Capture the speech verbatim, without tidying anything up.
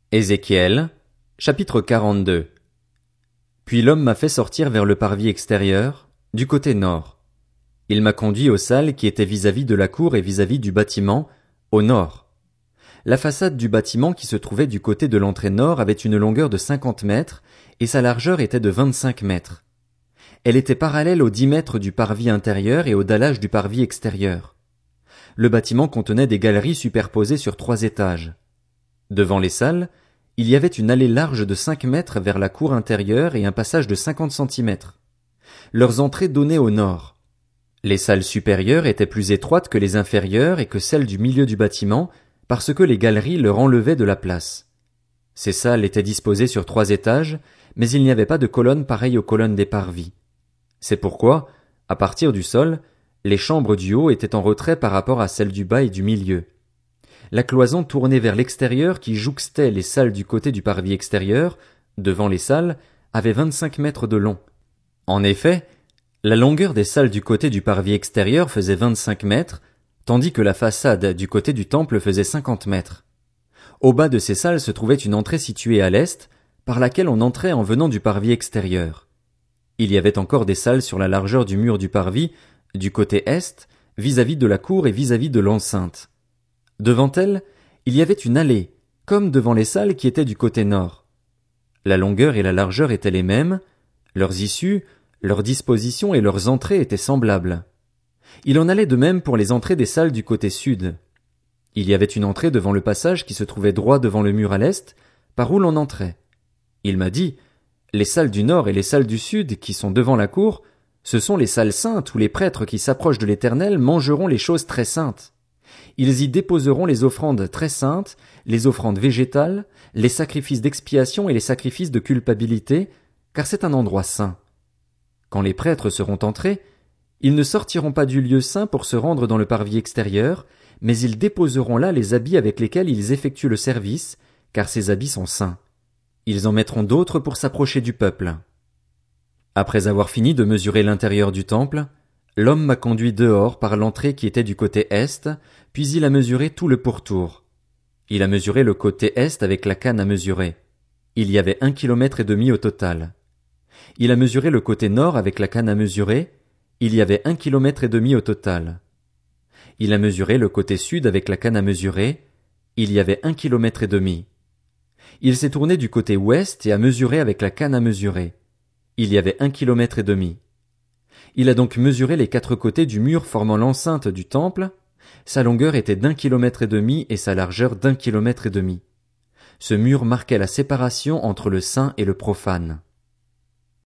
Ézéchiel, chapitre quarante-deux. Puis l'homme m'a fait sortir vers le parvis extérieur, du côté nord. Il m'a conduit aux salles qui étaient vis-à-vis de la cour et vis-à-vis du bâtiment, au nord. La façade du bâtiment qui se trouvait du côté de l'entrée nord avait une longueur de cinquante mètres, et sa largeur était de vingt-cinq mètres. Elle était parallèle aux dix mètres du parvis intérieur et au dallage du parvis extérieur. Le bâtiment contenait des galeries superposées sur trois étages. Devant les salles, il y avait une allée large de cinq mètres vers la cour intérieure et un passage de cinquante centimètres. Leurs entrées donnaient au nord. Les salles supérieures étaient plus étroites que les inférieures et que celles du milieu du bâtiment, parce que les galeries leur enlevaient de la place. Ces salles étaient disposées sur trois étages, mais il n'y avait pas de colonnes pareilles aux colonnes des parvis. C'est pourquoi, à partir du sol, les chambres du haut étaient en retrait par rapport à celles du bas et du milieu. La cloison tournée vers l'extérieur qui jouxtait les salles du côté du parvis extérieur, devant les salles, avait vingt-cinq mètres de long. En effet, la longueur des salles du côté du parvis extérieur faisait vingt-cinq mètres, tandis que la façade du côté du temple faisait cinquante mètres. Au bas de ces salles se trouvait une entrée située à l'est, par laquelle on entrait en venant du parvis extérieur. Il y avait encore des salles sur la largeur du mur du parvis, du côté est, vis-à-vis de la cour et vis-à-vis de l'enceinte. Devant elle, il y avait une allée, comme devant les salles qui étaient du côté nord. La longueur et la largeur étaient les mêmes, leurs issues, leurs dispositions et leurs entrées étaient semblables. Il en allait de même pour les entrées des salles du côté sud. Il y avait une entrée devant le passage qui se trouvait droit devant le mur à l'est, par où l'on entrait. Il m'a dit, les salles du nord et les salles du sud qui sont devant la cour, ce sont les salles saintes où les prêtres qui s'approchent de l'Éternel mangeront les choses très saintes. Ils y déposeront les offrandes très saintes, les offrandes végétales, les sacrifices d'expiation et les sacrifices de culpabilité, car c'est un endroit saint. Quand les prêtres seront entrés, ils ne sortiront pas du lieu saint pour se rendre dans le parvis extérieur, mais ils déposeront là les habits avec lesquels ils effectuent le service, car ces habits sont saints. Ils en mettront d'autres pour s'approcher du peuple. Après avoir fini de mesurer l'intérieur du temple, l'homme m'a conduit dehors par l'entrée qui était du côté est, puis il a mesuré tout le pourtour. Il a mesuré le côté est avec la canne à mesurer. Il y avait un kilomètre et demi au total. Il a mesuré le côté nord avec la canne à mesurer. Il y avait un kilomètre et demi au total. Il a mesuré le côté sud avec la canne à mesurer. Il y avait un kilomètre et demi. Il s'est tourné du côté ouest et a mesuré avec la canne à mesurer. Il y avait un kilomètre et demi. Il a donc mesuré les quatre côtés du mur formant l'enceinte du temple. Sa longueur était d'un kilomètre et demi et sa largeur d'un kilomètre et demi. Ce mur marquait la séparation entre le saint et le profane.